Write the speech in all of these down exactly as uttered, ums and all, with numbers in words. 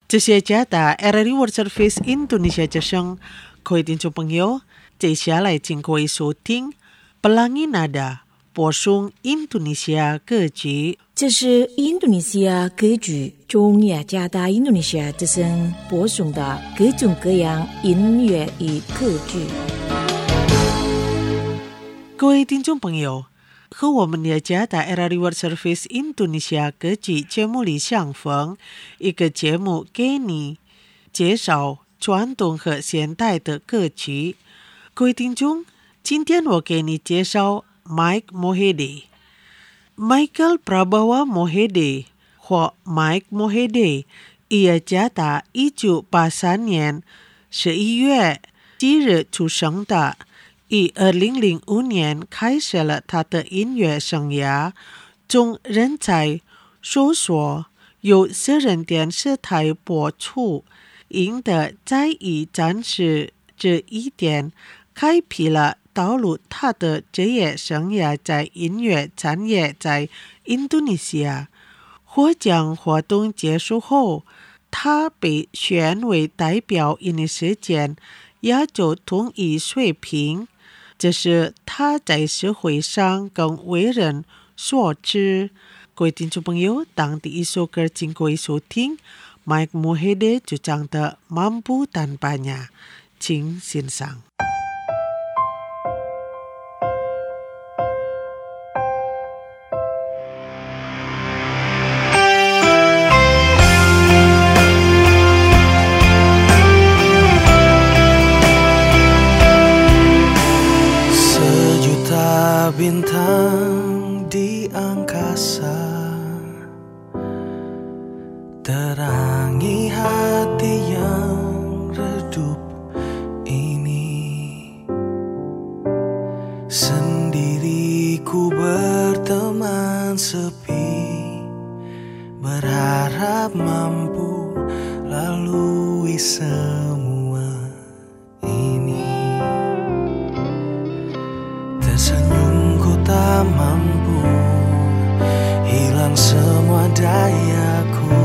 这些家的 R R I World Service Indonesia 之声，各位听众朋友，接下来请各位收听 Pelangi Nada Bosung Indonesia 歌曲。 这是印度尼西亚歌剧中雅加达印度尼西亚之声播送的各种各样音乐与歌剧。 各位听众朋友，和我们雅加达 R R I World Service Indonesia 歌剧节目里相逢，一个节目给你介绍传统和现代的歌曲。各位听众，今天我给你介绍 Mike Mohede。Michael Prabawa Mohede 或 Mike Mohede， 雅加达一九八三年十一月七日出生的，以二零零五年开始了他的音乐生涯，从人才搜索由私人电视台播出，赢得在役战士这一点开辟了道路。他的职业生涯在音乐产业在印度尼西亚。获奖活动结束后，他被选为代表印尼时间亚洲统一水平，这是他在社会上更为人所知。各位听众朋友，当第一首歌请各位收听 Mike Mohede 主唱的 Mampu Tanpanya， 请欣赏。 Bintang di angkasa terangi hati yang redup ini. Sendiriku berteman sepi, berharap mampu lalui semua ini. Tersenyum tak mampu hilang semua dayaku.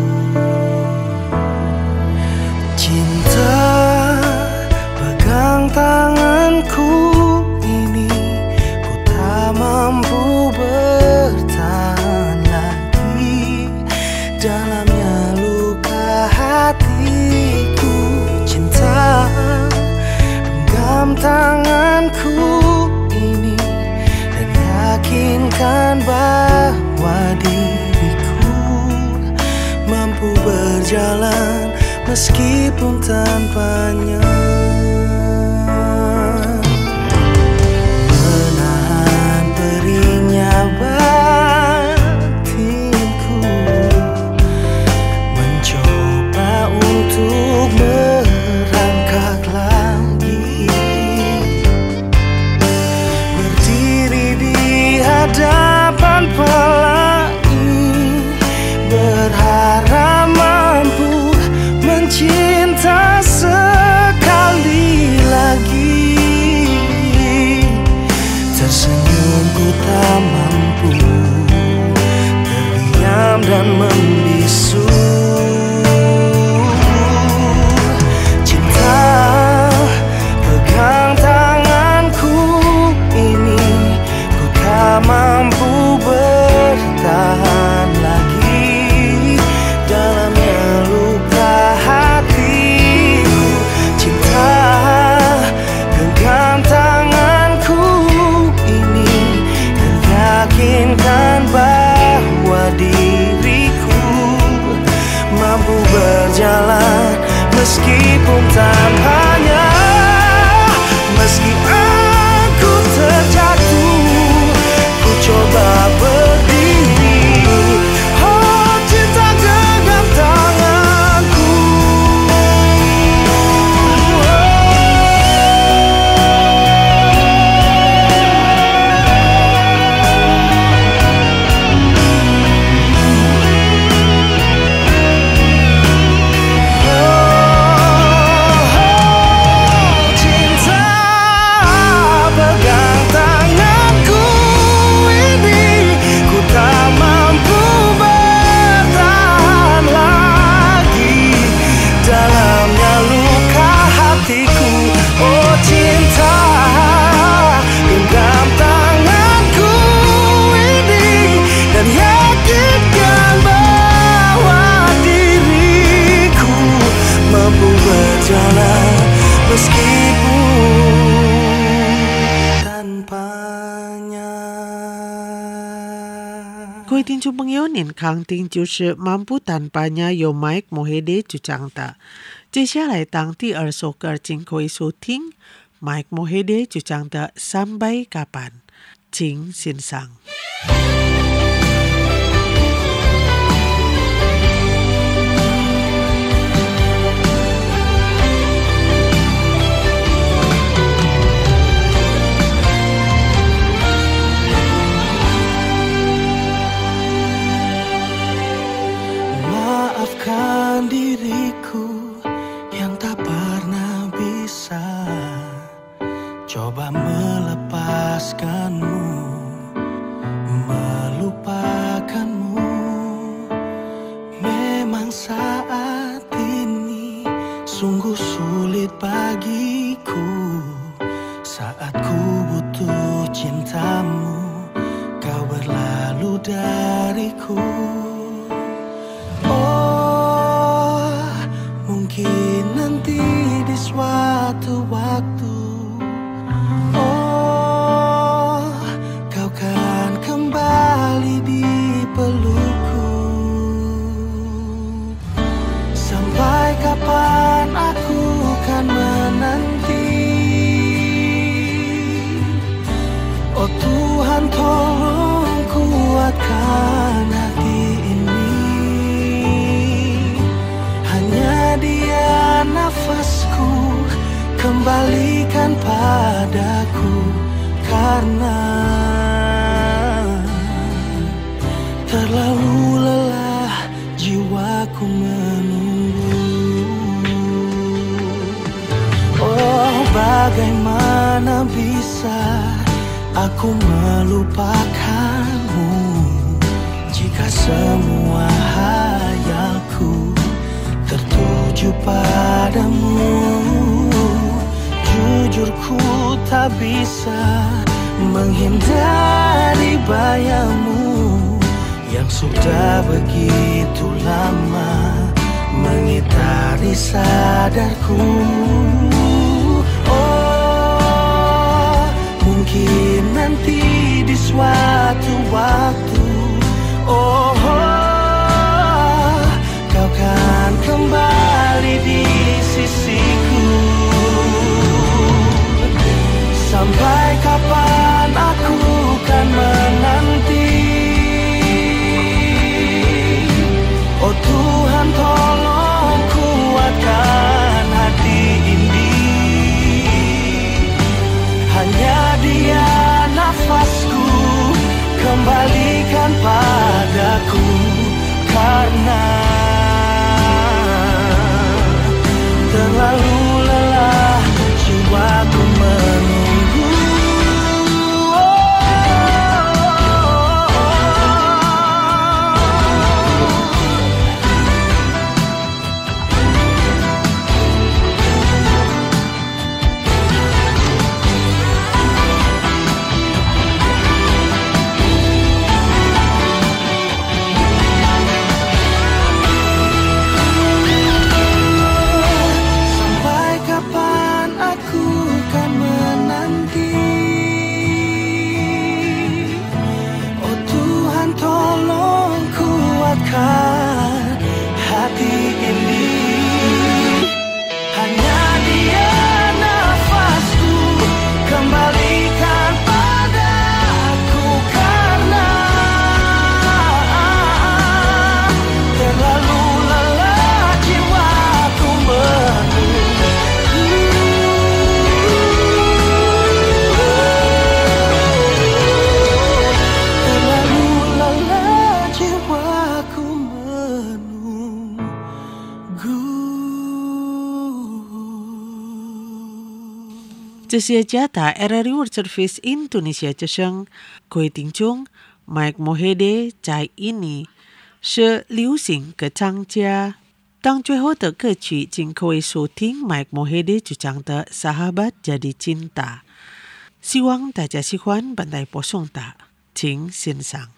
Cinta pegang tanganku ini, ku tak mampu bertahan lagi. Dalamnya luka hatiku. Cinta genggam tanganku ini dan yakinkan bahwa diriku mampu berjalan meskipun tanpanya. Menahan peringnya batinku, mencoba untuk merangkak lagi, berdiri di hadapan pelangi, berharap mampu mencinta sekali lagi. Tersenyum ku tak mampu terdiam dan membisu. Cinta pegang tanganku ini, ku tak mampu bertahan lagi. Dalamnya luka hatiku. Cinta genggam tanganku ini dan yakinkan bahwa diriku mampu berjalan meskipun tanpanya. Meski aku terjatuh, ku coba berdiri. Oh, cinta genggam tanganku. Oh, cinta 各位听众朋友，您康定就是漫步单班呀，由 Mike Mohede 主讲的。接下来当第二首歌，请各位收听 Mike Mohede 主讲的 Sampai Kapan， 请欣赏。 Maafkan diriku yang tak pernah bisa coba melepaskanmu, melupakanmu. Memang saat ini sungguh sulit bagiku. Saat ku butuh cintamu, kau berlalu dariku. Mungkin nanti di suatu waktu, oh, kau kan kembali di pelukku. Sampai kapan aku kan menanti? Oh Tuhan, tolong kuatkan hati ini. Dia nafasku, kembalikan padaku, karena terlalu lelah jiwaku menunggu. Oh, bagaimana bisa aku melupakanmu jika semua hayalku tertuju padamu. Jujur ku tak bisa menghindari bayangmu yang sudah begitu lama mengitari sadarku. Oh, mungkin nanti di suatu waktu, oh, oh kau kan kembali di sisiku. Sampai kapan aku kan menanti? Oh Tuhan, tolong kuatkan hati ini. Hanya Dia nafasku, kembalikan padaku, karena terlalu lelah jiwaku menunggu. Hati ini, hanya Dia nafasku, kembalikan padaku, karena terlalu lelah jiwaku menunggu. Terlalu lelah jiwaku menunggu. 这是加达 R R U Service Indonesia 之声，各位听众 ，Mike Mohede 在印尼是流行歌唱家。当最后的歌曲，请各位收听 Mike Mohede 主唱的《Sahabat Jadi Cinta》，希望大家喜欢本台播送的，请欣赏。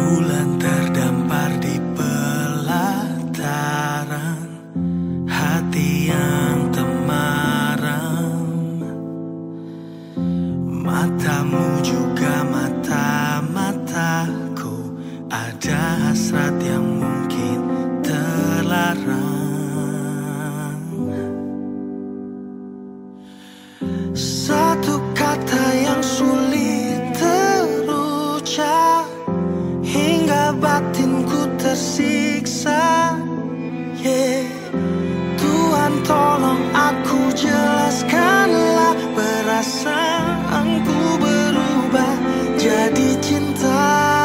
Bulan terdampar di pelataran hati yang temaram. Matamu juga mata-mataku, ada hasrat yang mungkin terlarang. Satu kata yang sulit terucap hingga batinku tersiksa. Yeah. Tuhan tolong aku jelaskanlah, perasaanku berubah jadi cinta.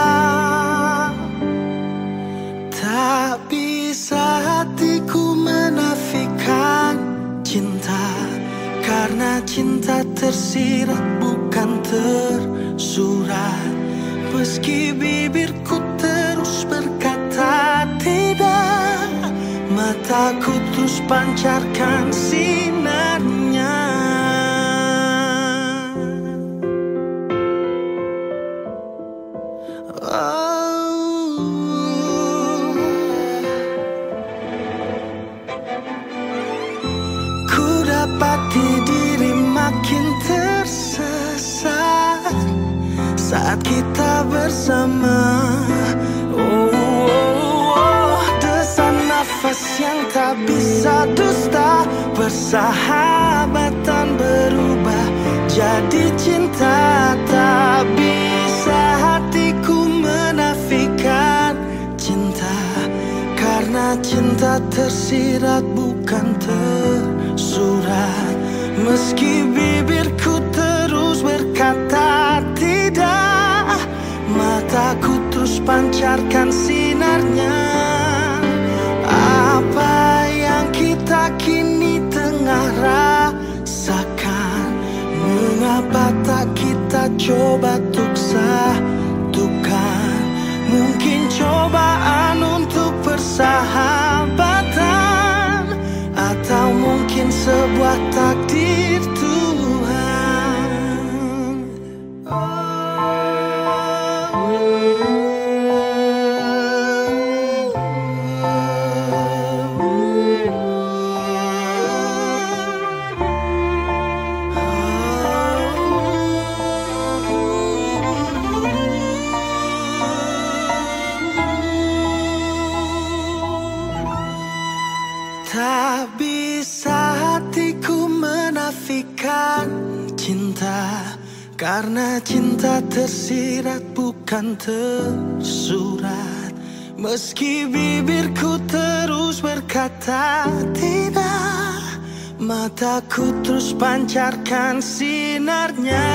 Tak bisa hatiku menafikan cinta, karena cinta tersirat bukan tersurat. Meski bibirku terus berkata tidak, mataku terus pancarkan sinarnya. Oh. Ku dapati diri makin tersesat saat kita bersama. Oh, oh, oh. Desan nafas yang tak bisa dusta, persahabatan berubah jadi cinta. Tak bisa hatiku menafikan cinta, karena cinta tersirat bukan tersurat. Meski bibirku terus berkata tidak, mataku terus pancarkan sinarnya. Apa yang kita kini tengah rasakan, mengapa tak kita coba untuk satukan? Mungkin cobaan untuk persahabatan, atau mungkin sebuah takdir Tuhan. Tak bisa hatiku menafikan cinta, karena cinta tersirat bukan tersurat. Meski bibirku terus berkata tidak, mataku terus pancarkan sinarnya.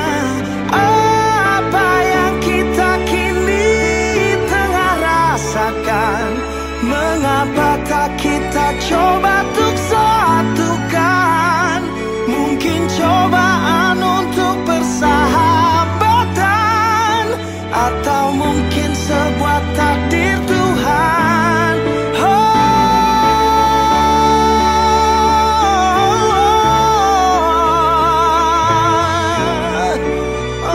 Apa yang kita kini tengah rasakan, mengapa tak kita coba untuk satukan? Mungkin cobaan untuk persahabatan, atau mungkin sebuah takdir Tuhan. Oh, oh,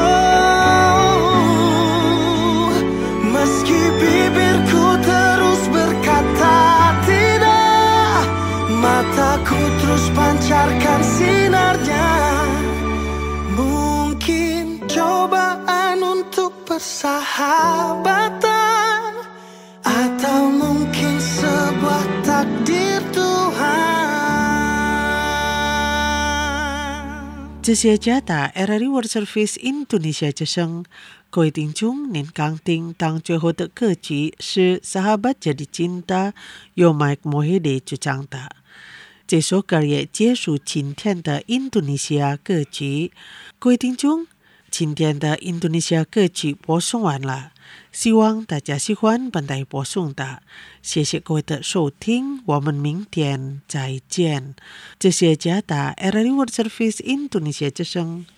oh. Meski bibirku terus berkata tidak, mataku terus pancarkan sinarnya. Mungkin cobaan untuk persahabatan, atau mungkin sebuah takdir Tuhan. 这些家的 R R I World Service Indonesia 之声，各位听众，您刚听到最后的歌曲是《Sahabat Jadi Cinta》，由 Mike Mohede 主唱的。这首歌也结束今天的印度尼西亚歌曲。各位听众，今天的印度尼西亚歌曲播送完了，希望大家喜欢本台播送的。谢谢各位的收听，我们明天再见。这些家的 R R I World Service Indonesia 之声。